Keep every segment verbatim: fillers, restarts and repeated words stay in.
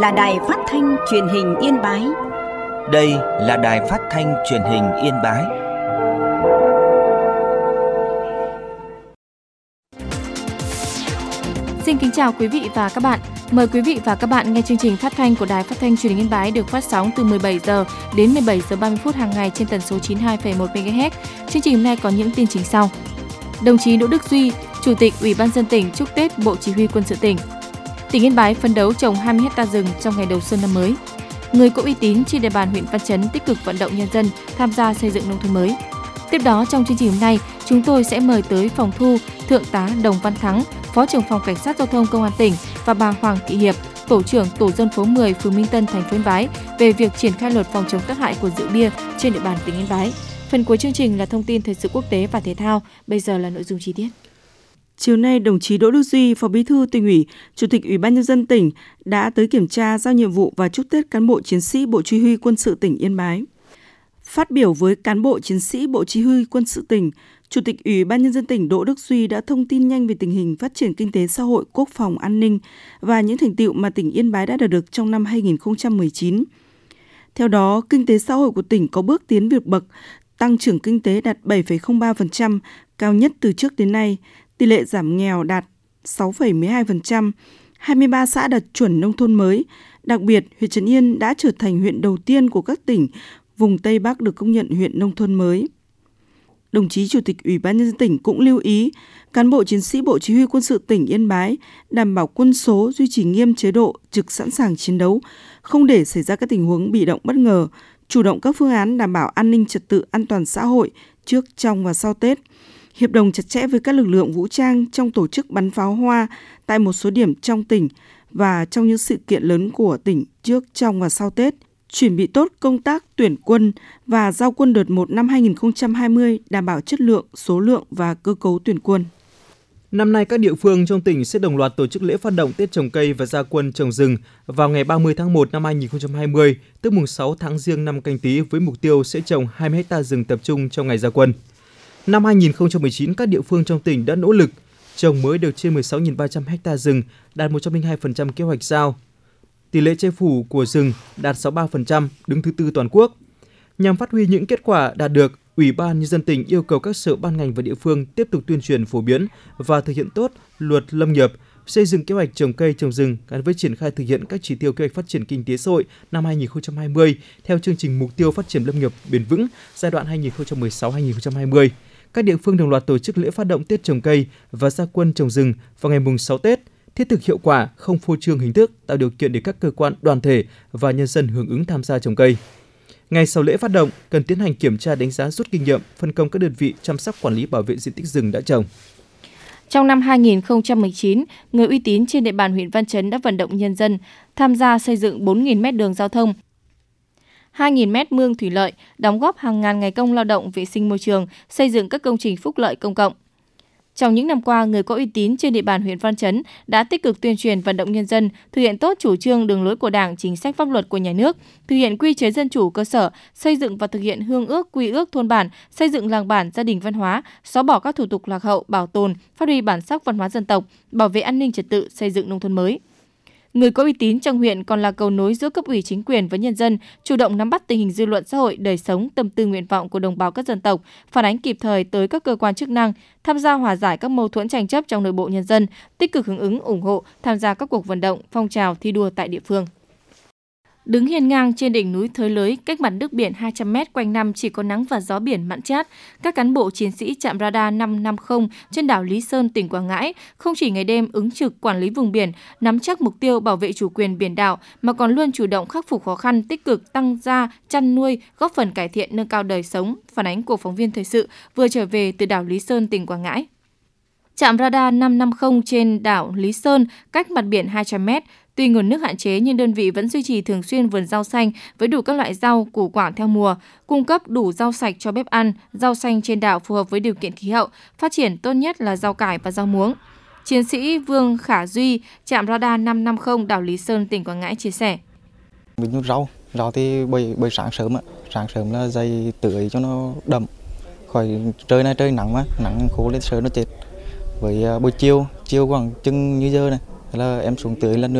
là đài phát thanh truyền hình Yên Bái. Đây là đài phát thanh truyền hình Yên Bái. Xin kính chào quý vị và các bạn. Mời quý vị và các bạn nghe chương trình phát thanh của Đài Phát thanh Truyền hình Yên Bái được phát sóng từ mười bảy giờ đến mười bảy giờ ba mươi phút hàng ngày trên tần số chín mươi hai phẩy một mê ga héc. Chương trình hôm nay có những tin chính sau. Đồng chí Đỗ Đức Duy, Chủ tịch Ủy ban nhân dân tỉnh chúc Tết Bộ Chỉ huy Quân sự tỉnh. Tỉnh Yên Bái phấn đấu trồng hai mươi héc ta rừng trong ngày đầu xuân năm mới. Người có uy tín trên địa bàn huyện Văn Chấn tích cực vận động nhân dân tham gia xây dựng nông thôn mới. Tiếp đó trong chương trình hôm nay, chúng tôi sẽ mời tới phòng thu Thượng tá Đồng Văn Thắng, Phó trưởng phòng Cảnh sát Giao thông Công an tỉnh và bà Hoàng Thị Hiệp, Tổ trưởng Tổ dân phố mười, phường Minh Tân, thành phố Yên Bái về việc triển khai luật phòng chống tác hại của rượu bia trên địa bàn tỉnh Yên Bái. Phần cuối chương trình là thông tin thời sự quốc tế và thể thao. Bây giờ là nội dung chi tiết. Chiều nay, đồng chí Đỗ Đức Duy, Phó Bí thư Tỉnh ủy, Chủ tịch Ủy ban nhân dân tỉnh đã tới kiểm tra, giao nhiệm vụ và chúc Tết cán bộ chiến sĩ Bộ Chỉ huy Quân sự tỉnh Yên Bái. Phát biểu với cán bộ chiến sĩ Bộ Chỉ huy Quân sự tỉnh, Chủ tịch Ủy ban nhân dân tỉnh Đỗ Đức Duy đã thông tin nhanh về tình hình phát triển kinh tế xã hội, quốc phòng, an ninh và những thành tựu mà tỉnh Yên Bái đã đạt được trong năm hai nghìn không trăm mười chín. Theo đó, kinh tế xã hội của tỉnh có bước tiến vượt bậc, tăng trưởng kinh tế đạt bảy phẩy không ba phần trăm, cao nhất từ trước đến nay, tỷ lệ giảm nghèo đạt sáu phẩy mười hai phần trăm, hai mươi ba xã đạt chuẩn nông thôn mới. Đặc biệt, huyện Trấn Yên đã trở thành huyện đầu tiên của các tỉnh vùng Tây Bắc được công nhận huyện nông thôn mới. Đồng chí Chủ tịch Ủy ban nhân dân tỉnh cũng lưu ý cán bộ chiến sĩ Bộ Chỉ huy Quân sự tỉnh Yên Bái đảm bảo quân số, duy trì nghiêm chế độ trực sẵn sàng chiến đấu, không để xảy ra các tình huống bị động bất ngờ, chủ động các phương án đảm bảo an ninh trật tự, an toàn xã hội trước, trong và sau Tết, hiệp đồng chặt chẽ với các lực lượng vũ trang trong tổ chức bắn pháo hoa tại một số điểm trong tỉnh và trong những sự kiện lớn của tỉnh trước, trong và sau Tết, chuẩn bị tốt công tác tuyển quân và giao quân đợt một năm hai nghìn không trăm hai mươi, đảm bảo chất lượng, số lượng và cơ cấu tuyển quân. Năm nay, các địa phương trong tỉnh sẽ đồng loạt tổ chức lễ phát động Tết trồng cây và gia quân trồng rừng vào ngày ba mươi tháng một năm hai nghìn không trăm hai mươi, tức mùng sáu tháng Giêng năm Canh Tý, với mục tiêu sẽ trồng hai mươi héc ta rừng tập trung trong ngày gia quân. Năm hai nghìn không trăm mười chín, các địa phương trong tỉnh đã nỗ lực trồng mới được trên mười sáu nghìn ba trăm héc ta rừng, đạt một trăm lẻ hai phần trăm kế hoạch giao. Tỷ lệ che phủ của rừng đạt sáu mươi ba phần trăm, đứng thứ tư toàn quốc. Nhằm phát huy những kết quả đạt được, Ủy ban nhân dân tỉnh yêu cầu các sở ban ngành và địa phương tiếp tục tuyên truyền phổ biến và thực hiện tốt luật lâm nghiệp, xây dựng kế hoạch trồng cây trồng rừng gắn với triển khai thực hiện các chỉ tiêu kế hoạch phát triển kinh tế xã hội năm hai nghìn không trăm hai mươi theo chương trình mục tiêu phát triển lâm nghiệp bền vững giai đoạn hai nghìn không trăm mười sáu đến hai nghìn không trăm hai mươi. Các địa phương đồng loạt tổ chức lễ phát động Tết trồng cây và gia quân trồng rừng vào ngày mùng sáu Tết, thiết thực hiệu quả, không phô trương hình thức, tạo điều kiện để các cơ quan, đoàn thể và nhân dân hưởng ứng tham gia trồng cây. Ngày sau lễ phát động, cần tiến hành kiểm tra đánh giá rút kinh nghiệm, phân công các đơn vị chăm sóc quản lý bảo vệ diện tích rừng đã trồng. Trong năm hai nghìn không trăm mười chín, người uy tín trên địa bàn huyện Văn Chấn đã vận động nhân dân tham gia xây dựng bốn nghìn mét đường giao thông, hai nghìn mét mương thủy lợi, đóng góp hàng ngàn ngày công lao động vệ sinh môi trường, xây dựng các công trình phúc lợi công cộng. Trong những năm qua, người có uy tín trên địa bàn huyện Văn Chấn đã tích cực tuyên truyền vận động nhân dân thực hiện tốt chủ trương đường lối của Đảng, chính sách pháp luật của nhà nước, thực hiện quy chế dân chủ cơ sở, xây dựng và thực hiện hương ước quy ước thôn bản, xây dựng làng bản gia đình văn hóa, xóa bỏ các thủ tục lạc hậu, bảo tồn, phát huy bản sắc văn hóa dân tộc, bảo vệ an ninh trật tự, xây dựng nông thôn mới. Người có uy tín trong huyện còn là cầu nối giữa cấp ủy chính quyền với nhân dân, chủ động nắm bắt tình hình dư luận xã hội, đời sống, tâm tư nguyện vọng của đồng bào các dân tộc, phản ánh kịp thời tới các cơ quan chức năng, tham gia hòa giải các mâu thuẫn tranh chấp trong nội bộ nhân dân, tích cực hưởng ứng, ủng hộ, tham gia các cuộc vận động, phong trào thi đua tại địa phương. Đứng hiên ngang trên đỉnh núi Thới Lới, cách mặt nước biển hai trăm mét, quanh năm chỉ có nắng và gió biển mặn chát, các cán bộ chiến sĩ trạm radar năm năm không trên đảo Lý Sơn, tỉnh Quảng Ngãi không chỉ ngày đêm ứng trực quản lý vùng biển, nắm chắc mục tiêu bảo vệ chủ quyền biển đảo, mà còn luôn chủ động khắc phục khó khăn, tích cực tăng gia, chăn nuôi, góp phần cải thiện nâng cao đời sống. Phản ánh của phóng viên thời sự vừa trở về từ đảo Lý Sơn, tỉnh Quảng Ngãi. Trạm radar năm năm không trên đảo Lý Sơn cách mặt biển hai trăm mét. Tuy nguồn nước hạn chế nhưng đơn vị vẫn duy trì thường xuyên vườn rau xanh với đủ các loại rau, củ quả theo mùa, cung cấp đủ rau sạch cho bếp ăn, rau xanh trên đảo phù hợp với điều kiện khí hậu, phát triển tốt nhất là rau cải và rau muống. Chiến sĩ Vương Khả Duy, trạm radar năm năm không đảo Lý Sơn, tỉnh Quảng Ngãi chia sẻ. Mình nuôi rau, rau thì bởi, bởi sáng sớm, sáng sớm là dày tưới cho nó đậm, khỏi trời này trời nắng mà, nắng khô lên sớm nó chết. Với buổi chiều, chiều khoảng chừng như giờ này, là em xuống tưới lần nữa,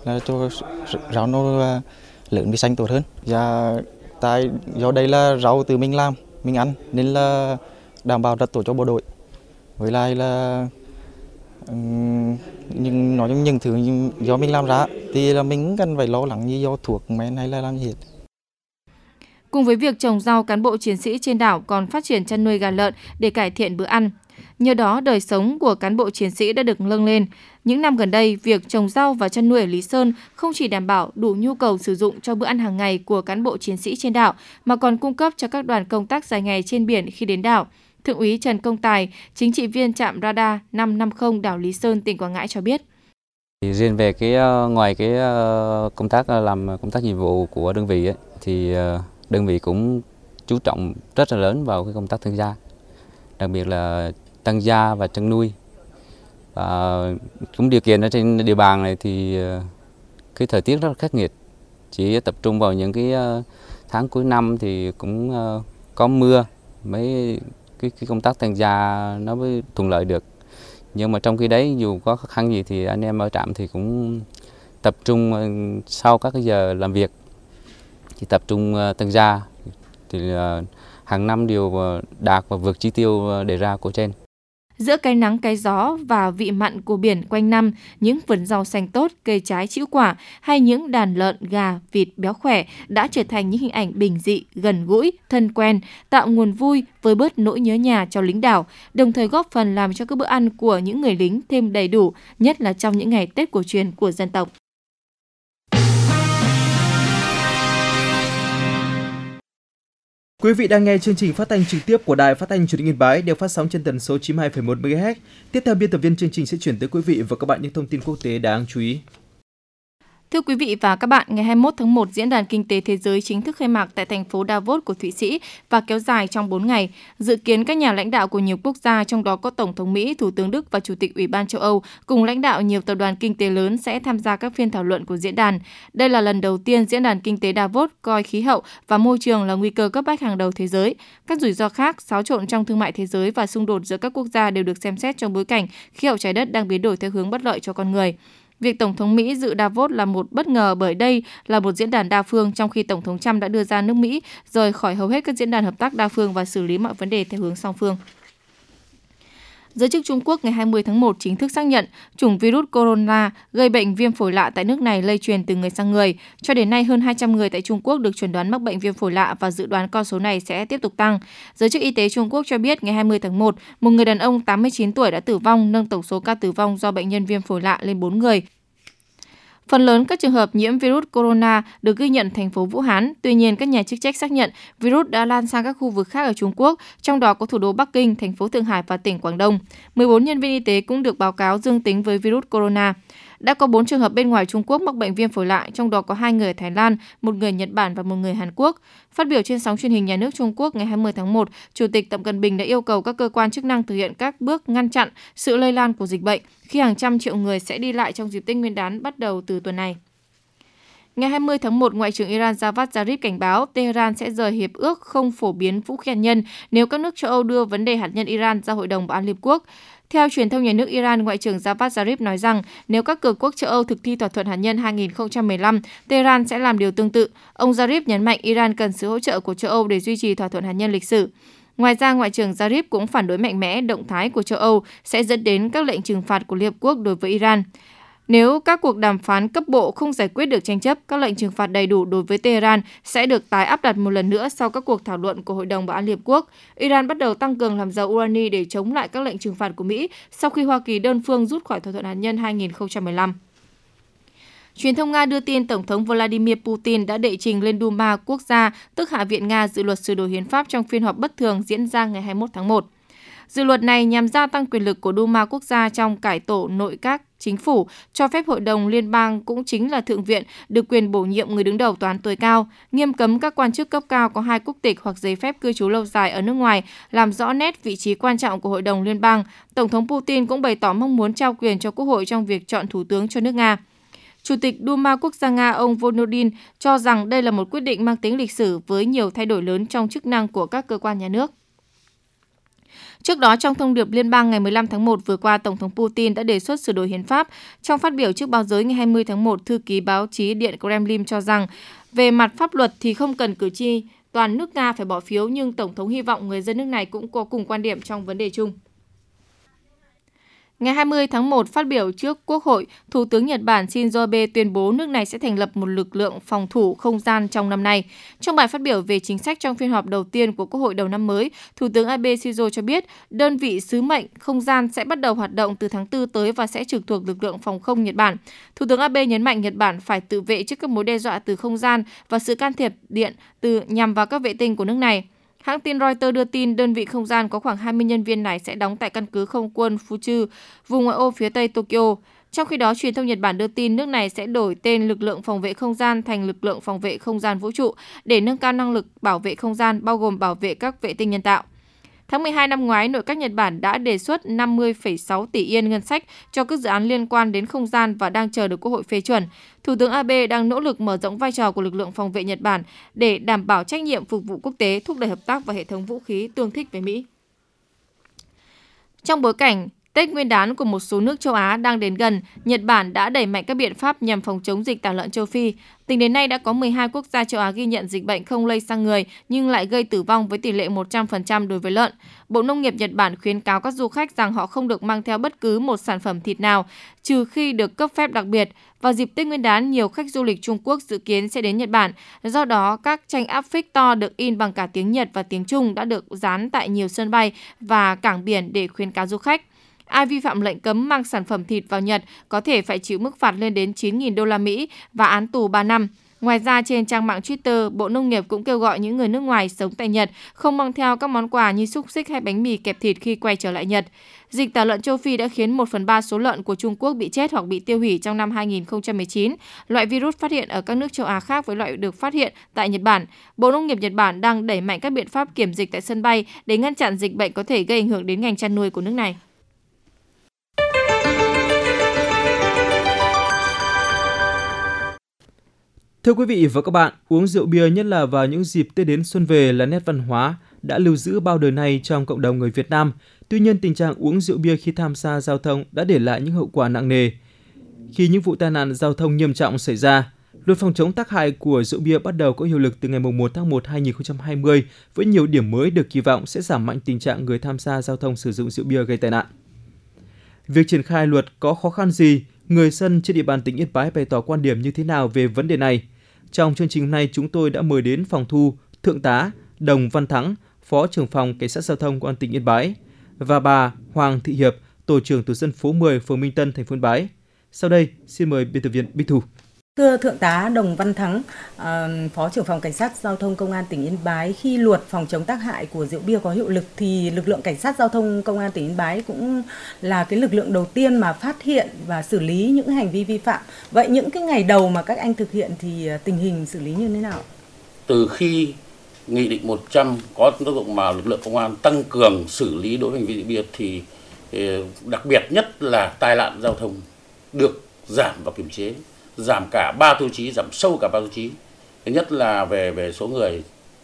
là cho rau nó lớn với xanh tốt hơn. Và tại do đây là rau từ mình làm, mình ăn nên là đảm bảo rất tốt cho bộ đội. Với lại là um, nhưng nói chung những thứ do mình làm ra thì là mình không cần phải lo lắng như do thuộc men hay là làm gì hết. Cùng với việc trồng rau, cán bộ chiến sĩ trên đảo còn phát triển chăn nuôi gà lợn để cải thiện bữa ăn. Nhờ đó, đời sống của cán bộ chiến sĩ đã được nâng lên. Những năm gần đây, việc trồng rau và chăn nuôi ở Lý Sơn không chỉ đảm bảo đủ nhu cầu sử dụng cho bữa ăn hàng ngày của cán bộ chiến sĩ trên đảo, mà còn cung cấp cho các đoàn công tác dài ngày trên biển khi đến đảo. Thượng úy Trần Công Tài, chính trị viên trạm radar năm năm không đảo Lý Sơn, tỉnh Quảng Ngãi cho biết. Riêng về cái ngoài cái công tác làm công tác nhiệm vụ của đơn vị ấy, thì đơn vị cũng chú trọng rất là lớn vào cái công tác tăng gia, đặc biệt là tăng gia và chăn nuôi. Và cũng điều kiện ở trên địa bàn này thì cái thời tiết rất là khắc nghiệt, chỉ tập trung vào những cái tháng cuối năm thì cũng có mưa, mấy cái, cái công tác tăng gia nó mới thuận lợi được. Nhưng mà trong khi đấy dù có khó khăn gì thì anh em ở trạm thì cũng tập trung sau các cái giờ làm việc thì tập trung tăng gia, thì hàng năm đều đạt và vượt chỉ tiêu đề ra của trên. Giữa cái nắng cái gió và vị mặn của biển quanh năm, những vườn rau xanh tốt, cây trái trĩu quả hay những đàn lợn, gà, vịt béo khỏe đã trở thành những hình ảnh bình dị, gần gũi, thân quen, tạo nguồn vui với bớt nỗi nhớ nhà cho lính đảo, đồng thời góp phần làm cho các bữa ăn của những người lính thêm đầy đủ, nhất là trong những ngày Tết cổ truyền của dân tộc. Quý vị đang nghe chương trình phát thanh trực tiếp của Đài Phát thanh Truyền hình Yên Bái, được phát sóng trên tần số chín mươi hai phẩy một mê ga héc. Tiếp theo, biên tập viên chương trình sẽ chuyển tới quý vị và các bạn những thông tin quốc tế đáng chú ý. Thưa quý vị và các bạn, ngày hai mươi mốt tháng một, Diễn đàn Kinh tế Thế giới chính thức khai mạc tại thành phố Davos của Thụy Sĩ và kéo dài trong bốn ngày. Dự kiến các nhà lãnh đạo của nhiều quốc gia, trong đó có Tổng thống Mỹ, Thủ tướng Đức và Chủ tịch Ủy ban châu Âu, cùng lãnh đạo nhiều tập đoàn kinh tế lớn sẽ tham gia các phiên thảo luận của diễn đàn. Đây là lần đầu tiên Diễn đàn Kinh tế Davos coi khí hậu và môi trường là nguy cơ cấp bách hàng đầu thế giới. Các rủi ro khác, xáo trộn trong thương mại thế giới và xung đột giữa các quốc gia đều được xem xét trong bối cảnh khí hậu trái đất đang biến đổi theo hướng bất lợi cho con người. Việc Tổng thống Mỹ dự Davos là một bất ngờ bởi đây là một diễn đàn đa phương, trong khi Tổng thống Trump đã đưa ra nước Mỹ rời khỏi hầu hết các diễn đàn hợp tác đa phương và xử lý mọi vấn đề theo hướng song phương. Giới chức Trung Quốc ngày hai mươi tháng một chính thức xác nhận chủng virus corona gây bệnh viêm phổi lạ tại nước này lây truyền từ người sang người. Cho đến nay, hơn hai trăm người tại Trung Quốc được chẩn đoán mắc bệnh viêm phổi lạ và dự đoán con số này sẽ tiếp tục tăng. Giới chức y tế Trung Quốc cho biết ngày hai mươi tháng một, một người đàn ông tám mươi chín tuổi đã tử vong, nâng tổng số ca tử vong do bệnh nhân viêm phổi lạ lên bốn người. Phần lớn các trường hợp nhiễm virus corona được ghi nhận thành phố Vũ Hán. Tuy nhiên, các nhà chức trách xác nhận virus đã lan sang các khu vực khác ở Trung Quốc, trong đó có thủ đô Bắc Kinh, thành phố Thượng Hải và tỉnh Quảng Đông. mười bốn nhân viên y tế cũng được báo cáo dương tính với virus corona. Đã có bốn trường hợp bên ngoài Trung Quốc mắc bệnh viêm phổi lạ, trong đó có hai người ở Thái Lan, một người Nhật Bản và một người Hàn Quốc. Phát biểu trên sóng truyền hình nhà nước Trung Quốc ngày hai mươi tháng một, Chủ tịch Tập Cận Bình đã yêu cầu các cơ quan chức năng thực hiện các bước ngăn chặn sự lây lan của dịch bệnh, khi hàng trăm triệu người sẽ đi lại trong dịp Tết Nguyên đán bắt đầu từ tuần này. Ngày hai mươi tháng một, Ngoại trưởng Iran Javad Zarif cảnh báo Tehran sẽ rời hiệp ước không phổ biến vũ khí hạt nhân nếu các nước châu Âu đưa vấn đề hạt nhân Iran ra Hội đồng Bảo an Liên Hợp Quốc. Theo truyền thông nhà nước Iran, Ngoại trưởng Javad Zarif nói rằng nếu các cường quốc châu Âu thực thi thỏa thuận hạt nhân hai không một lăm, Tehran sẽ làm điều tương tự. Ông Zarif nhấn mạnh Iran cần sự hỗ trợ của châu Âu để duy trì thỏa thuận hạt nhân lịch sử. Ngoài ra, Ngoại trưởng Zarif cũng phản đối mạnh mẽ động thái của châu Âu sẽ dẫn đến các lệnh trừng phạt của Liên Hợp Quốc đối với Iran. Nếu các cuộc đàm phán cấp bộ không giải quyết được tranh chấp, các lệnh trừng phạt đầy đủ đối với Tehran sẽ được tái áp đặt một lần nữa sau các cuộc thảo luận của Hội đồng Bảo an Liên Hợp Quốc. Iran bắt đầu tăng cường làm giàu urani để chống lại các lệnh trừng phạt của Mỹ sau khi Hoa Kỳ đơn phương rút khỏi thỏa thuận hạt nhân hai không một lăm. Truyền thông Nga đưa tin Tổng thống Vladimir Putin đã đệ trình lên Duma quốc gia, tức Hạ viện Nga, dự luật sửa đổi hiến pháp trong phiên họp bất thường diễn ra ngày hai mươi mốt tháng một. Dự luật này nhằm gia tăng quyền lực của Duma quốc gia trong cải tổ nội các chính phủ, cho phép Hội đồng Liên bang cũng chính là Thượng viện được quyền bổ nhiệm người đứng đầu tòa án tối cao, nghiêm cấm các quan chức cấp cao có hai quốc tịch hoặc giấy phép cư trú lâu dài ở nước ngoài, làm rõ nét vị trí quan trọng của Hội đồng Liên bang. Tổng thống Putin cũng bày tỏ mong muốn trao quyền cho Quốc hội trong việc chọn thủ tướng cho nước Nga. Chủ tịch Duma Quốc gia Nga ông Volodin cho rằng đây là một quyết định mang tính lịch sử với nhiều thay đổi lớn trong chức năng của các cơ quan nhà nước. Trước đó, trong thông điệp liên bang ngày mười lăm tháng một vừa qua, Tổng thống Putin đã đề xuất sửa đổi hiến pháp. Trong phát biểu trước báo giới ngày hai mươi tháng một, thư ký báo chí Điện Kremlin cho rằng, về mặt pháp luật thì không cần cử tri toàn nước Nga phải bỏ phiếu, nhưng Tổng thống hy vọng người dân nước này cũng có cùng quan điểm trong vấn đề chung. Ngày hai mươi tháng một, phát biểu trước Quốc hội, Thủ tướng Nhật Bản Shinzo Abe tuyên bố nước này sẽ thành lập một lực lượng phòng thủ không gian trong năm nay. Trong bài phát biểu về chính sách trong phiên họp đầu tiên của Quốc hội đầu năm mới, Thủ tướng Abe Shinzo cho biết đơn vị sứ mệnh không gian sẽ bắt đầu hoạt động từ tháng tư tới và sẽ trực thuộc lực lượng phòng không Nhật Bản. Thủ tướng Abe nhấn mạnh Nhật Bản phải tự vệ trước các mối đe dọa từ không gian và sự can thiệp điện từ nhằm vào các vệ tinh của nước này. Hãng tin Reuters đưa tin đơn vị không gian có khoảng hai mươi nhân viên này sẽ đóng tại căn cứ không quân Fuchu, vùng ngoại ô phía tây Tokyo. Trong khi đó, truyền thông Nhật Bản đưa tin nước này sẽ đổi tên lực lượng phòng vệ không gian thành lực lượng phòng vệ không gian vũ trụ để nâng cao năng lực bảo vệ không gian, bao gồm bảo vệ các vệ tinh nhân tạo. Tháng mười hai năm ngoái, nội các Nhật Bản đã đề xuất năm mươi phẩy sáu tỷ yên ngân sách cho các dự án liên quan đến không gian và đang chờ được Quốc hội phê chuẩn. Thủ tướng Abe đang nỗ lực mở rộng vai trò của lực lượng phòng vệ Nhật Bản để đảm bảo trách nhiệm phục vụ quốc tế, thúc đẩy hợp tác và hệ thống vũ khí tương thích với Mỹ. Trong bối cảnh Tết Nguyên đán của một số nước châu Á đang đến gần, Nhật Bản đã đẩy mạnh các biện pháp nhằm phòng chống dịch tả lợn châu Phi. Tính đến nay đã có mười hai quốc gia châu Á ghi nhận dịch bệnh không lây sang người nhưng lại gây tử vong với tỷ lệ một trăm phần trăm đối với lợn. Bộ Nông nghiệp Nhật Bản khuyến cáo các du khách rằng họ không được mang theo bất cứ một sản phẩm thịt nào, trừ khi được cấp phép đặc biệt. Vào dịp Tết Nguyên đán, nhiều khách du lịch Trung Quốc dự kiến sẽ đến Nhật Bản. Do đó, các tranh áp phích to được in bằng cả tiếng Nhật và tiếng Trung đã được dán tại nhiều sân bay và cảng biển để khuyến cáo du khách. Ai vi phạm lệnh cấm mang sản phẩm thịt vào Nhật có thể phải chịu mức phạt lên đến chín nghìn đô la Mỹ và án tù ba năm. Ngoài ra, trên trang mạng Twitter, Bộ Nông nghiệp cũng kêu gọi những người nước ngoài sống tại Nhật không mang theo các món quà như xúc xích hay bánh mì kẹp thịt khi quay trở lại Nhật. Dịch tả lợn châu Phi đã khiến một phần ba số lợn của Trung Quốc bị chết hoặc bị tiêu hủy trong năm hai nghìn không trăm mười chín. Loại virus phát hiện ở các nước châu Á khác với loại được phát hiện tại Nhật Bản. Bộ Nông nghiệp Nhật Bản đang đẩy mạnh các biện pháp kiểm dịch tại sân bay để ngăn chặn dịch bệnh có thể gây ảnh hưởng đến ngành chăn nuôi của nước này. Thưa quý vị và các bạn, uống rượu bia nhất là vào những dịp Tết đến xuân về là nét văn hóa đã lưu giữ bao đời nay trong cộng đồng người Việt Nam. Tuy nhiên, tình trạng uống rượu bia khi tham gia giao thông đã để lại những hậu quả nặng nề. Khi những vụ tai nạn giao thông nghiêm trọng xảy ra, luật phòng chống tác hại của rượu bia bắt đầu có hiệu lực từ ngày mùng một tháng một năm hai nghìn không trăm hai mươi với nhiều điểm mới được kỳ vọng sẽ giảm mạnh tình trạng người tham gia giao thông sử dụng rượu bia gây tai nạn. Việc triển khai luật có khó khăn gì? Người dân trên địa bàn tỉnh Yên Bái bày tỏ quan điểm như thế nào về vấn đề này? Trong chương trình hôm nay, chúng tôi đã mời đến phòng thu Thượng tá Đồng Văn Thắng, Phó trưởng phòng Cảnh sát Giao thông Công an tỉnh Yên Bái và bà Hoàng Thị Hiệp, Tổ trưởng Tổ dân phố mười, phường Minh Tân, thành phố Yên Bái. Sau đây, xin mời biên tập viên Bích Thu. Thưa Thượng tá Đồng Văn Thắng, uh, Phó trưởng phòng Cảnh sát Giao thông Công an tỉnh Yên Bái, khi luật phòng chống tác hại của rượu bia có hiệu lực thì lực lượng Cảnh sát Giao thông Công an tỉnh Yên Bái cũng là cái lực lượng đầu tiên mà phát hiện và xử lý những hành vi vi phạm. Vậy những cái ngày đầu mà các anh thực hiện thì tình hình xử lý như thế nào? Từ khi Nghị định một trăm có tác dụng mà lực lượng công an tăng cường xử lý đối với hành vi rượu bia thì đặc biệt nhất là tai nạn giao thông được giảm và kiềm chế. Giảm cả ba tiêu chí, giảm sâu cả ba tiêu chí. Thứ nhất là về về số người,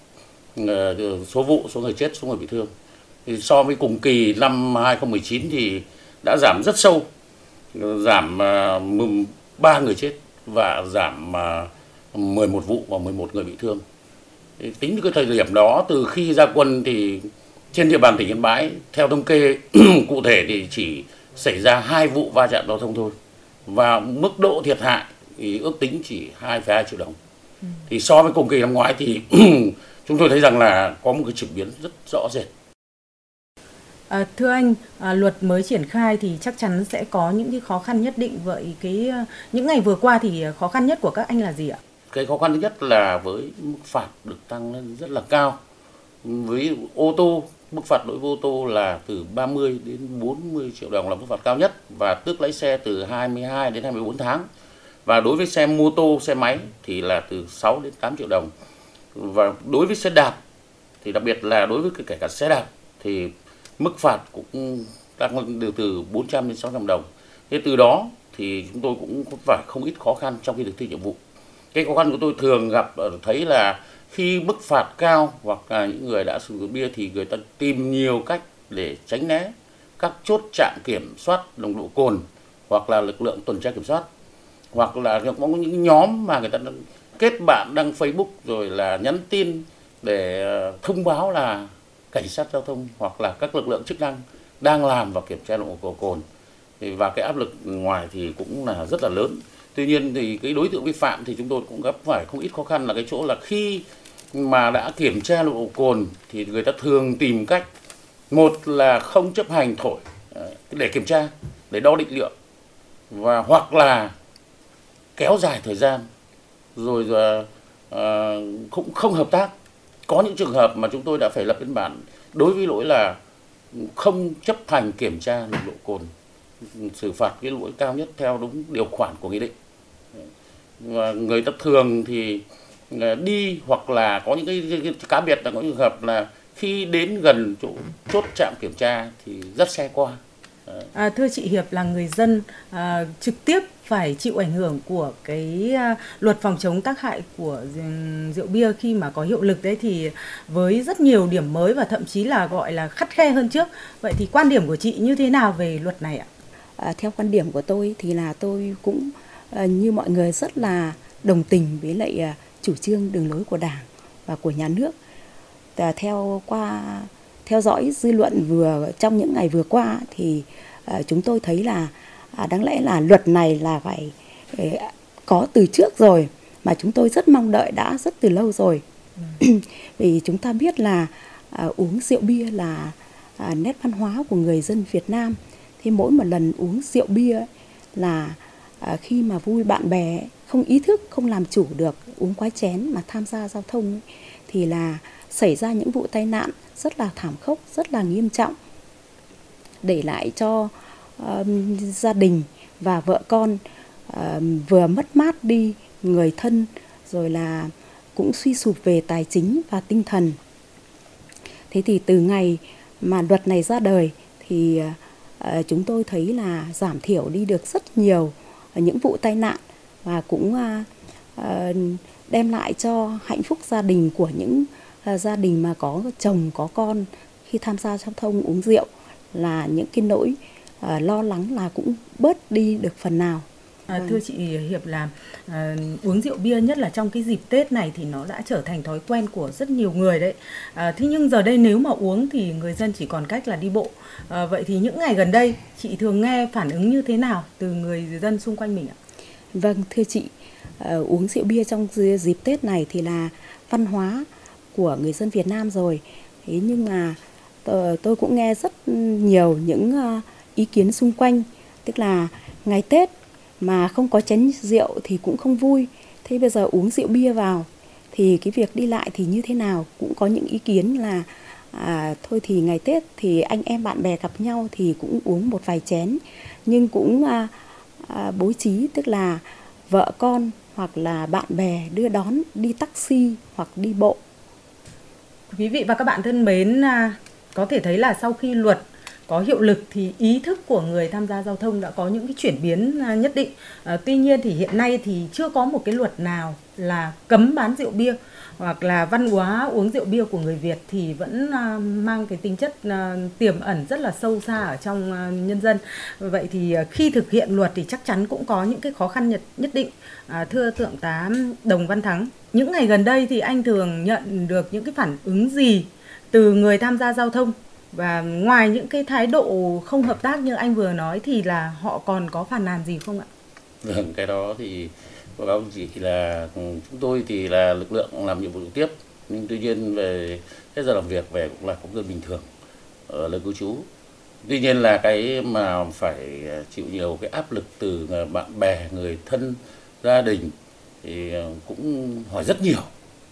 số vụ, số người chết, số người bị thương. Thì so với cùng kỳ năm hai nghìn không trăm mười chín thì đã giảm rất sâu, giảm ba người chết và giảm mười một vụ và mười một người bị thương. Thì tính cái thời điểm đó, từ khi ra quân thì trên địa bàn tỉnh Yên Bái, theo thống kê cụ thể thì chỉ xảy ra hai vụ va chạm giao thông thôi. Và mức độ thiệt hại thì ước tính chỉ hai phẩy hai triệu đồng. Ừ. Thì so với cùng kỳ năm ngoái thì chúng tôi thấy rằng là có một cái chuyển biến rất rõ rệt. À, thưa anh, à, luật mới triển khai thì chắc chắn sẽ có những cái khó khăn nhất định. Vậy cái những ngày vừa qua thì khó khăn nhất của các anh là gì ạ? Cái khó khăn thứ nhất là với mức phạt được tăng lên rất là cao. Với ô tô, mức phạt đối với ô tô là từ ba mươi đến bốn mươi triệu đồng là mức phạt cao nhất, và tước lái xe từ hai mươi hai đến hai mươi bốn tháng. Và đối với xe mô tô, xe máy thì là từ sáu đến tám triệu đồng. Và đối với xe đạp thì đặc biệt là đối với kể cả xe đạp thì mức phạt cũng tăng lên từ bốn trăm đến sáu trăm đồng. Thế từ đó thì chúng tôi cũng phải không ít khó khăn trong khi thực thi nhiệm vụ. Cái khó khăn của tôi thường gặp thấy là khi mức phạt cao hoặc là những người đã sử dụng bia thì người ta tìm nhiều cách để tránh né các chốt trạm kiểm soát nồng độ cồn hoặc là lực lượng tuần tra kiểm soát, hoặc là có những nhóm mà người ta kết bạn đăng Facebook rồi là nhắn tin để thông báo là cảnh sát giao thông hoặc là các lực lượng chức năng đang làm và kiểm tra nồng độ cồn. Và cái áp lực ngoài thì cũng là rất là lớn. Tuy nhiên thì cái đối tượng vi phạm thì chúng tôi cũng gặp phải không ít khó khăn là cái chỗ là khi mà đã kiểm tra nồng độ cồn thì người ta thường tìm cách, một là không chấp hành thổi để kiểm tra, để đo định lượng, và hoặc là kéo dài thời gian, rồi uh, cũng không hợp tác. Có những trường hợp mà chúng tôi đã phải lập biên bản đối với lỗi là không chấp hành kiểm tra nồng độ cồn, xử phạt cái lỗi cao nhất theo đúng điều khoản của nghị định. Và người ta thường thì đi hoặc là có những cái, cái, cái cá biệt là có những trường hợp là khi đến gần chỗ chốt trạm kiểm tra thì dắt xe qua. À, thưa chị Hiệp, là người dân à, trực tiếp phải chịu ảnh hưởng của cái à, luật phòng chống tác hại của rượu bia khi mà có hiệu lực đấy, thì với rất nhiều điểm mới và thậm chí là gọi là khắt khe hơn trước. Vậy thì quan điểm của chị như thế nào về luật này ạ? À, theo quan điểm của tôi thì là tôi cũng à, như mọi người rất là đồng tình với lại à, chủ trương đường lối của Đảng và của nhà nước. À, theo qua theo dõi dư luận vừa trong những ngày vừa qua thì à, chúng tôi thấy là à, đáng lẽ là luật này là phải à, có từ trước rồi, mà chúng tôi rất mong đợi đã rất từ lâu rồi. Ừ. Vì chúng ta biết là à, uống rượu bia là à, nét văn hóa của người dân Việt Nam. Thì mỗi một lần uống rượu bia ấy, là à, khi mà vui bạn bè không ý thức, không làm chủ được, uống quá chén mà tham gia giao thông ấy, thì là xảy ra những vụ tai nạn rất là thảm khốc, rất là nghiêm trọng, để lại cho uh, gia đình và vợ con uh, vừa mất mát đi người thân, rồi là cũng suy sụp về tài chính và tinh thần. Thế thì từ ngày mà luật này ra đời thì uh, chúng tôi thấy là giảm thiểu đi được rất nhiều những vụ tai nạn, và cũng uh, uh, đem lại cho hạnh phúc gia đình của những uh, gia đình mà có chồng, có con khi tham gia giao thông uống rượu, là những cái nỗi uh, lo lắng là cũng bớt đi được phần nào. À, thưa chị Hiệp, là à, uống rượu bia nhất là trong cái dịp Tết này thì nó đã trở thành thói quen của rất nhiều người đấy. À, thế nhưng giờ đây nếu mà uống thì người dân chỉ còn cách là đi bộ. À, vậy thì những ngày gần đây chị thường nghe phản ứng như thế nào từ người dân xung quanh mình ạ? Vâng, thưa chị, à, uống rượu bia trong dịp Tết này thì là văn hóa của người dân Việt Nam rồi. Thế nhưng mà tôi cũng nghe rất nhiều những ý kiến xung quanh, tức là ngày Tết mà không có chén rượu thì cũng không vui. Thế bây giờ uống rượu bia vào thì cái việc đi lại thì như thế nào? Cũng có những ý kiến là à, thôi thì ngày Tết thì anh em bạn bè gặp nhau thì cũng uống một vài chén, nhưng cũng à, à, bố trí, tức là vợ con hoặc là bạn bè đưa đón đi taxi hoặc đi bộ. Quý vị và các bạn thân mến, có thể thấy là sau khi luật có hiệu lực thì ý thức của người tham gia giao thông đã có những cái chuyển biến nhất định. À, tuy nhiên thì hiện nay thì chưa có một cái luật nào là cấm bán rượu bia, hoặc là văn hóa uống rượu bia của người Việt thì vẫn uh, mang cái tính chất uh, tiềm ẩn rất là sâu xa ở trong uh, nhân dân. Vậy thì uh, khi thực hiện luật thì chắc chắn cũng có những cái khó khăn nhất, nhất định. À, thưa Thượng tá Đồng Văn Thắng, những ngày gần đây thì anh thường nhận được những cái phản ứng gì từ người tham gia giao thông? Và ngoài những cái thái độ không hợp tác như anh vừa nói thì là họ còn có phàn nàn gì không ạ? Vâng, cái đó thì báo cáo chị là chúng tôi thì là lực lượng làm nhiệm vụ trực tiếp, nhưng tuy nhiên về hết giờ làm việc về cũng là công dân bình thường ở nơi cư trú. Tuy nhiên là cái mà phải chịu nhiều cái áp lực từ bạn bè, người thân, gia đình thì cũng hỏi rất nhiều,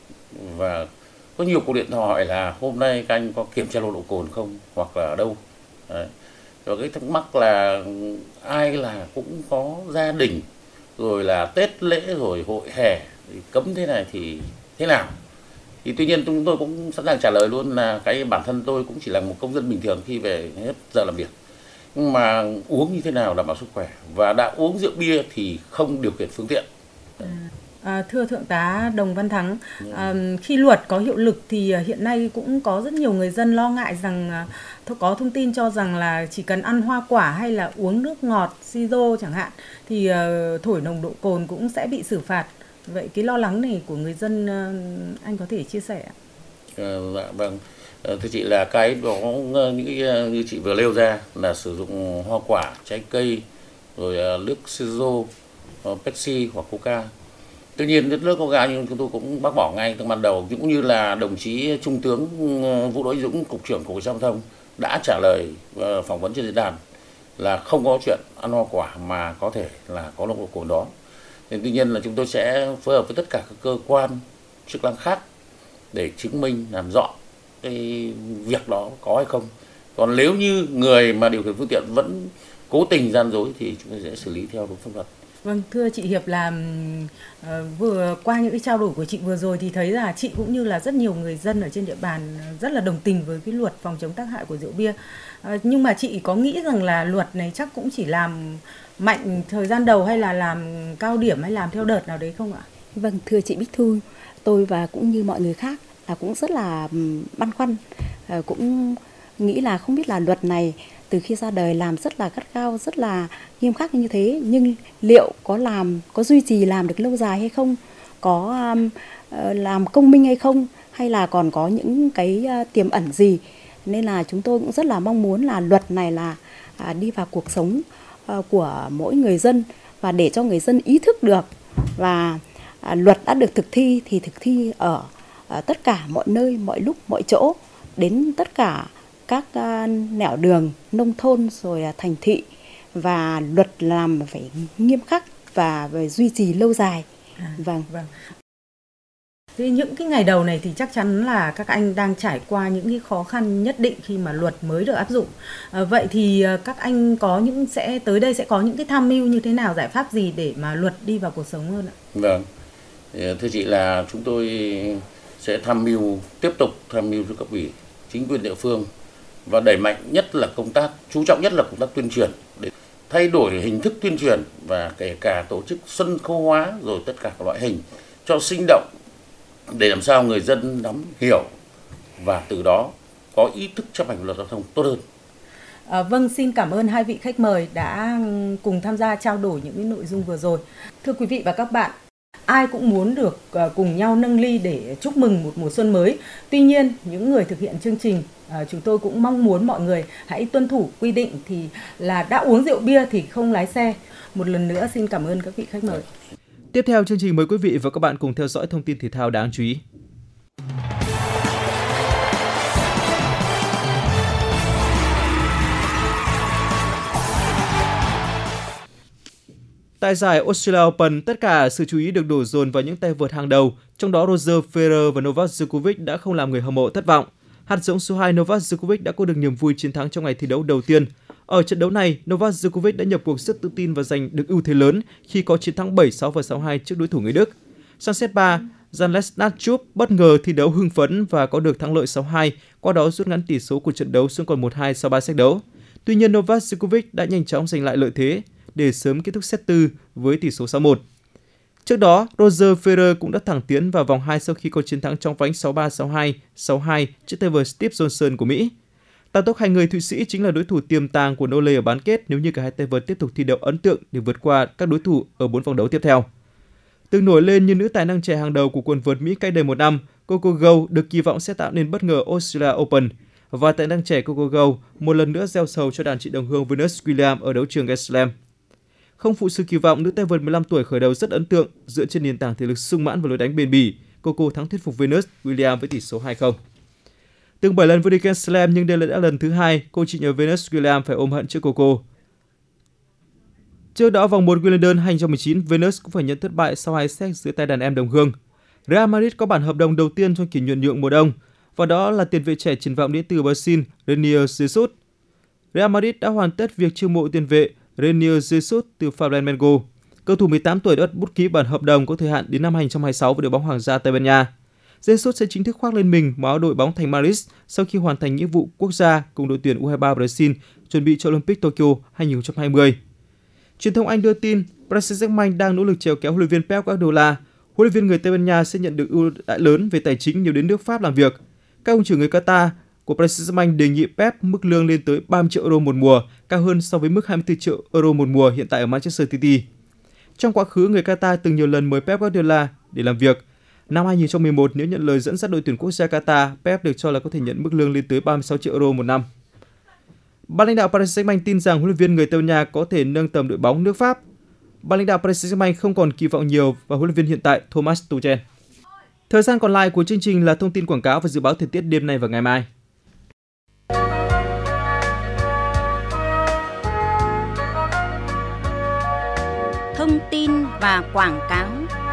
và có nhiều cuộc điện thoại hỏi là hôm nay các anh có kiểm tra nồng độ cồn không, hoặc là ở đâu. Đấy. Rồi cái thắc mắc là ai là cũng có gia đình, rồi là Tết lễ rồi hội hè thì cấm thế này thì thế nào. Thì tuy nhiên chúng tôi cũng sẵn sàng trả lời luôn là cái bản thân tôi cũng chỉ là một công dân bình thường khi về hết giờ làm việc. Nhưng mà uống như thế nào đảm bảo sức khỏe, và đã uống rượu bia thì không điều khiển phương tiện. À, thưa Thượng tá Đồng Văn Thắng, à, khi luật có hiệu lực thì hiện nay cũng có rất nhiều người dân lo ngại rằng à, có thông tin cho rằng là chỉ cần ăn hoa quả hay là uống nước ngọt, siro chẳng hạn thì à, thổi nồng độ cồn cũng sẽ bị xử phạt. Vậy cái lo lắng này của người dân à, anh có thể chia sẻ ạ? À, vâng, à, thưa chị là cái đó những cái như chị vừa nêu ra là sử dụng hoa quả, trái cây, rồi à, nước siro, Pepsi hoặc Coca. Tuy nhiên nước Coca nhưng chúng tôi cũng bác bỏ ngay từ ban đầu, cũng như là đồng chí Trung tướng Vũ Đỗ Dũng, Cục trưởng Cục Cảnh sát Giao thông đã trả lời phỏng vấn trên diễn đàn là không có chuyện ăn hoa quả mà có thể là có nồng độ cồn đó. Nên tuy nhiên là chúng tôi sẽ phối hợp với tất cả các cơ quan chức năng khác để chứng minh làm rõ cái việc đó có hay không. Còn nếu như người mà điều khiển phương tiện vẫn cố tình gian dối thì chúng tôi sẽ xử lý theo đúng pháp luật. Vâng, thưa chị Hiệp là uh, vừa qua những cái trao đổi của chị vừa rồi thì thấy là chị cũng như là rất nhiều người dân ở trên địa bàn rất là đồng tình với cái luật phòng chống tác hại của rượu bia. Uh, nhưng mà chị có nghĩ rằng là luật này chắc cũng chỉ làm mạnh thời gian đầu hay là làm cao điểm hay làm theo đợt nào đấy không ạ? Vâng, thưa chị Bích Thu, tôi và cũng như mọi người khác là cũng rất là băn khoăn, uh, cũng nghĩ là không biết là luật này từ khi ra đời làm rất là gắt gao, rất là nghiêm khắc như thế, nhưng liệu có làm, có duy trì làm được lâu dài hay không, có um, làm công minh hay không, hay là còn có những cái uh, tiềm ẩn gì. Nên là chúng tôi cũng rất là mong muốn là luật này là uh, đi vào cuộc sống uh, của mỗi người dân và để cho người dân ý thức được và uh, luật đã được thực thi thì thực thi ở uh, tất cả mọi nơi, mọi lúc, mọi chỗ, đến tất cả các uh, nẻo đường, nông thôn rồi uh, thành thị, và luật làm phải nghiêm khắc và về duy trì lâu dài. À, vâng. vâng. Thì những cái ngày đầu này thì chắc chắn là các anh đang trải qua những cái khó khăn nhất định khi mà luật mới được áp dụng. À, vậy thì các anh có những sẽ tới đây sẽ có những cái tham mưu như thế nào, giải pháp gì để mà luật đi vào cuộc sống hơn ạ? Vâng. Thưa chị là chúng tôi sẽ tham mưu, tiếp tục tham mưu cho cấp ủy, chính quyền địa phương và đẩy mạnh nhất là công tác, chú trọng nhất là công tác tuyên truyền để thay đổi hình thức tuyên truyền và kể cả tổ chức sân khấu hóa rồi tất cả các loại hình cho sinh động để làm sao người dân nắm hiểu và từ đó có ý thức chấp hành luật giao thông tốt hơn. À, vâng, xin cảm ơn hai vị khách mời đã cùng tham gia trao đổi những cái nội dung vừa rồi. Thưa quý vị và các bạn, ai cũng muốn được cùng nhau nâng ly để chúc mừng một mùa xuân mới. Tuy nhiên, những người thực hiện chương trình, chúng tôi cũng mong muốn mọi người hãy tuân thủ quy định thì là đã uống rượu bia thì không lái xe. Một lần nữa xin cảm ơn các vị khách mời. Tiếp theo chương trình mời quý vị và các bạn cùng theo dõi thông tin thể thao đáng chú ý. Tại giải Australia Open, tất cả sự chú ý được đổ dồn vào những tay vợt hàng đầu, trong đó Roger Federer và Novak Djokovic đã không làm người hâm mộ thất vọng. Hạt giống số hai Novak Djokovic đã có được niềm vui chiến thắng trong ngày thi đấu đầu tiên. Ở trận đấu này, Novak Djokovic đã nhập cuộc rất tự tin và giành được ưu thế lớn khi có chiến thắng bảy sáu và sáu hai trước đối thủ người Đức. Sang set ba, Jan Lennard bất ngờ thi đấu hưng phấn và có được thắng lợi sáu hai, qua đó rút ngắn tỷ số của trận đấu xuống còn một hai sau ba set đấu. Tuy nhiên, Novak Djokovic đã nhanh chóng giành lại lợi thế để sớm kết thúc set tư với tỷ số sáu một. Trước đó, Roger Federer cũng đã thẳng tiến vào vòng hai sau khi có chiến thắng trong vánh sáu ba, sáu hai, sáu hai trước tay vợt Steve Johnson của Mỹ. Tăng tốc hai người Thụy Sĩ chính là đối thủ tiềm tàng của Nole ở bán kết nếu như cả hai tay vợt tiếp tục thi đấu ấn tượng để vượt qua các đối thủ ở bốn vòng đấu tiếp theo. Từng nổi lên như nữ tài năng trẻ hàng đầu của quần vợt Mỹ cách đây một năm, Coco Gauff được kỳ vọng sẽ tạo nên bất ngờ Australia Open, và tài năng trẻ Coco Gauff một lần nữa gieo sầu cho đàn chị đồng hương Venus Williams ở đấu trường Grand Slam. Không phụ sự kỳ vọng, nữ tay vợt mười lăm tuổi khởi đầu rất ấn tượng dựa trên nền tảng thể lực sung mãn và lối đánh bền bỉ. Coco thắng thuyết phục Venus Williams với tỷ số hai không. Từng bảy lần vô địch Grand Slam nhưng đây là đã lần thứ hai cô chị nhờ Venus Williams phải ôm hận trước Coco. Trước đó vòng một Wimbledon hai không một chín, Venus cũng phải nhận thất bại sau hai set dưới tay đàn em đồng hương. Real Madrid có bản hợp đồng đầu tiên trong kỳ chuyển nhượng mùa đông, và đó là tiền vệ trẻ triển vọng đến từ Brazil Renier Jesus. Real Madrid đã hoàn tất việc chiêu mộ tiền vệ Renier Jesus từ Flamengo. Cầu thủ mười tám tuổi đã bút ký bản hợp đồng có thời hạn đến năm hai không hai sáu với đội bóng Hoàng gia Tây Ban Nha. Jesus sẽ chính thức khoác lên mình màu áo đội bóng thành Madrid sau khi hoàn thành nghĩa vụ quốc gia cùng đội tuyển U hai ba Brazil chuẩn bị cho Olympic Tokyo hai không hai không. Truyền thông Anh đưa tin Paris Saint-Germain đang nỗ lực chèo kéo huấn luyện viên Pep Guardiola. Huấn Huấn luyện viên người Tây Ban Nha sẽ nhận được ưu đãi lớn về tài chính nếu đến nước Pháp làm việc. Các ông chủ người Qatar của Paris Saint-Germain đề nghị Pep mức lương lên tới ba mươi triệu euro một mùa, cao hơn so với mức hai mươi tư triệu euro một mùa hiện tại ở Manchester City. Trong quá khứ, người Qatar từng nhiều lần mời Pep Guardiola để làm việc. Năm hai nghìn không trăm mười một, nếu nhận lời dẫn dắt đội tuyển quốc gia Qatar, Pep được cho là có thể nhận mức lương lên tới ba mươi sáu triệu euro một năm. Ban lãnh đạo Paris Saint-Germain tin rằng huấn luyện viên người Tây Ban Nha có thể nâng tầm đội bóng nước Pháp. Ban lãnh đạo Paris Saint-Germain không còn kỳ vọng nhiều vào huấn luyện viên hiện tại Thomas Tuchel. Thời gian còn lại của chương trình là thông tin quảng cáo và dự báo thời tiết đêm nay và ngày mai. Thông tin và quảng cáo.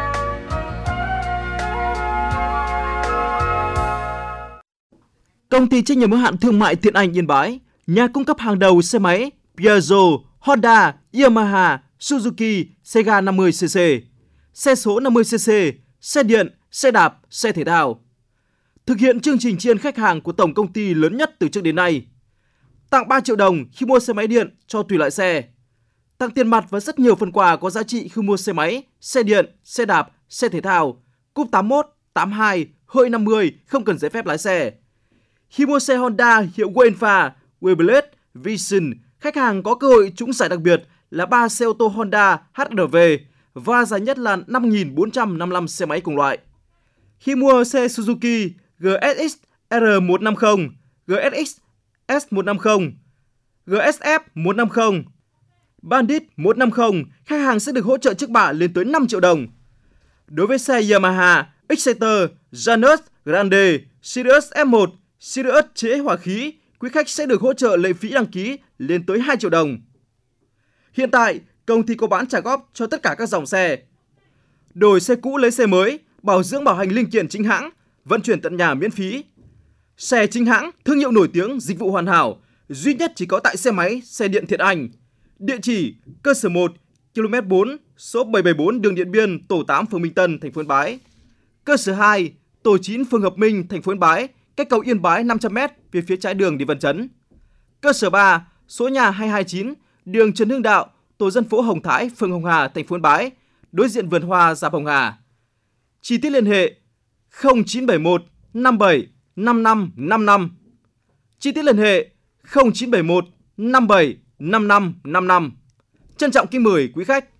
Công ty trách nhiệm hữu hạn thương mại Thiện Anh Yên Bái, nhà cung cấp hàng đầu xe máy Piaggio, Honda, Yamaha, Suzuki, Sega năm mươi xê xê, xe số năm mươi xê xê, xe điện, xe đạp, xe thể thao. Thực hiện chương trình tri ân khách hàng của tổng công ty lớn nhất từ trước đến nay. Tặng ba triệu đồng khi mua xe máy điện cho tùy loại xe. Tặng tiền mặt và rất nhiều phần quà có giá trị khi mua xe máy, xe điện, xe đạp, xe thể thao, cúp tám mốt, tám hai, hơi năm mươi, không cần giấy phép lái xe. Khi mua xe Honda hiệu Wainfa, Wayblade, Vision, khách hàng có cơ hội trúng giải đặc biệt là ba xe ô tô Honda hát rờ vê và giải nhất là năm nghìn bốn trăm năm mươi lăm xe máy cùng loại. Khi mua xe Suzuki giê ét ích R một trăm năm mươi, giê ét ích S một trăm năm mươi, giê ét ép một trăm năm mươi, Bandit một trăm năm mươi, khách hàng sẽ được hỗ trợ trước bạ lên tới năm triệu đồng. Đối với xe Yamaha, Exciter, Janus, Grande, Sirius ép một, Sirius chế hỏa khí, quý khách sẽ được hỗ trợ lệ phí đăng ký lên tới hai triệu đồng. Hiện tại, công ty có bán trả góp cho tất cả các dòng xe. Đổi xe cũ lấy xe mới, bảo dưỡng bảo hành linh kiện chính hãng, vận chuyển tận nhà miễn phí. Xe chính hãng, thương hiệu nổi tiếng, dịch vụ hoàn hảo, duy nhất chỉ có tại xe máy, xe điện Thiện Anh. Địa chỉ cơ sở một, ki lô mét bốn, số bảy trăm bảy mươi bốn đường Điện Biên, tổ tám, phường Minh Tân, thành phố Yên Bái. Cơ sở hai, tổ chín, phường Hợp Minh, thành phố Yên Bái, cách cầu Yên Bái năm trăm mét về phía trái đường đi Văn Chấn. Cơ sở ba, số nhà hai hai chín, đường Trần Hưng Đạo, tổ dân phố Hồng Thái, phường Hồng Hà, thành phố Yên Bái, đối diện vườn hoa Dạp Hồng Hà. Chi tiết liên hệ không chín bảy một năm bảy năm năm năm năm. Chi tiết liên hệ không chín bảy một năm bảy năm năm năm năm. Trân trọng kính mời quý khách.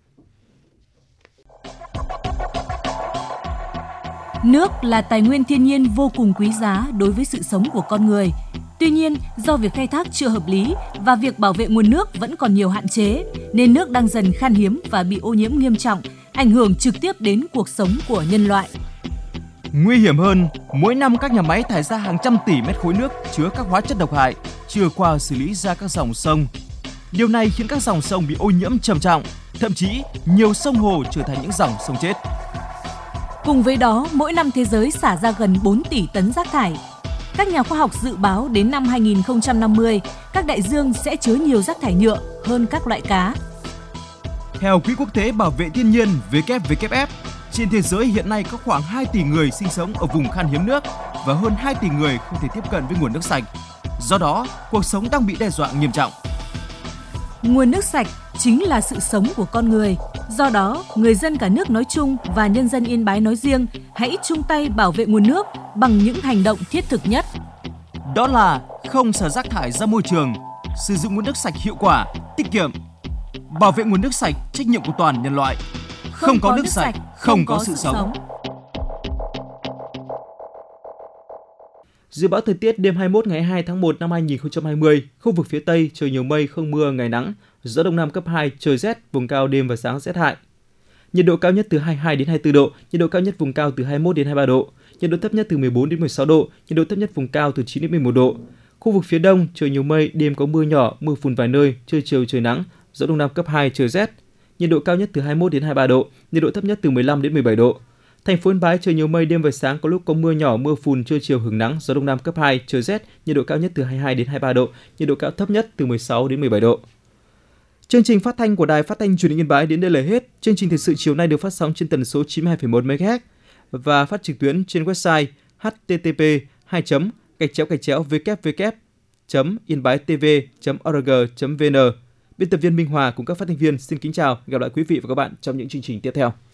Nước là tài nguyên thiên nhiên vô cùng quý giá đối với sự sống của con người. Tuy nhiên, do việc khai thác chưa hợp lý và việc bảo vệ nguồn nước vẫn còn nhiều hạn chế, nên nước đang dần khan hiếm và bị ô nhiễm nghiêm trọng, ảnh hưởng trực tiếp đến cuộc sống của nhân loại. Nguy hiểm hơn, mỗi năm các nhà máy thải ra hàng trăm tỷ mét khối nước chứa các hóa chất độc hại chưa qua xử lý ra các dòng sông. Điều này khiến các dòng sông bị ô nhiễm trầm trọng, thậm chí nhiều sông hồ trở thành những dòng sông chết. Cùng với đó, mỗi năm thế giới xả ra gần bốn tỷ tấn rác thải. Các nhà khoa học dự báo đến năm hai nghìn không trăm năm mươi, các đại dương sẽ chứa nhiều rác thải nhựa hơn các loại cá. Theo Quỹ Quốc tế Bảo vệ Thiên nhiên W W F, trên thế giới hiện nay có khoảng hai tỷ người sinh sống ở vùng khan hiếm nước và hơn hai tỷ người không thể tiếp cận với nguồn nước sạch. Do đó, cuộc sống đang bị đe dọa nghiêm trọng. Nguồn nước sạch chính là sự sống của con người. Do đó, người dân cả nước nói chung và nhân dân Yên Bái nói riêng hãy chung tay bảo vệ nguồn nước bằng những hành động thiết thực nhất. Đó là không xả rác thải ra môi trường, sử dụng nguồn nước sạch hiệu quả, tiết kiệm. Bảo vệ nguồn nước sạch, trách nhiệm của toàn nhân loại. Không, không có, có nước sạch, không có, có sự sống. sống. Dự báo thời tiết đêm hai mươi mốt ngày hai mươi hai tháng một năm hai nghìn không trăm hai mươi, khu vực phía Tây trời nhiều mây, không mưa, ngày nắng, gió Đông Nam cấp hai, trời rét, vùng cao đêm và sáng rét hại. Nhiệt độ cao nhất từ hai mươi hai đến hai mươi tư độ, nhiệt độ cao nhất vùng cao từ hai mươi mốt đến hai mươi ba độ, nhiệt độ thấp nhất từ mười bốn đến mười sáu độ, nhiệt độ thấp nhất vùng cao từ chín đến mười một độ. Khu vực phía Đông trời nhiều mây, đêm có mưa nhỏ, mưa phùn vài nơi, trưa chiều trời nắng, gió Đông Nam cấp hai, trời rét. Nhiệt độ cao nhất từ hai mươi mốt đến hai mươi ba độ, nhiệt độ thấp nhất từ mười lăm đến mười bảy độ. Thành phố Yên Bái trời nhiều mây, đêm và sáng có lúc có mưa nhỏ, mưa phùn, trưa chiều hứng nắng, gió Đông Nam cấp hai, trời rét, nhiệt độ cao nhất từ hai mươi hai đến hai mươi ba độ, nhiệt độ cao thấp nhất từ mười sáu đến mười bảy độ. Chương trình phát thanh của Đài Phát thanh Truyền hình Yên Bái đến đây là hết. Chương trình thời sự chiều nay được phát sóng trên tần số chín mươi hai phẩy một mê ga héc và phát trực tuyến trên website h t t p hai gạch chéo gạch chéo w w chấm yên bái t v chấm org chấm v n. Biên tập viên Minh Hòa cùng các phát thanh viên xin kính chào, gặp lại quý vị và các bạn trong những chương trình tiếp theo.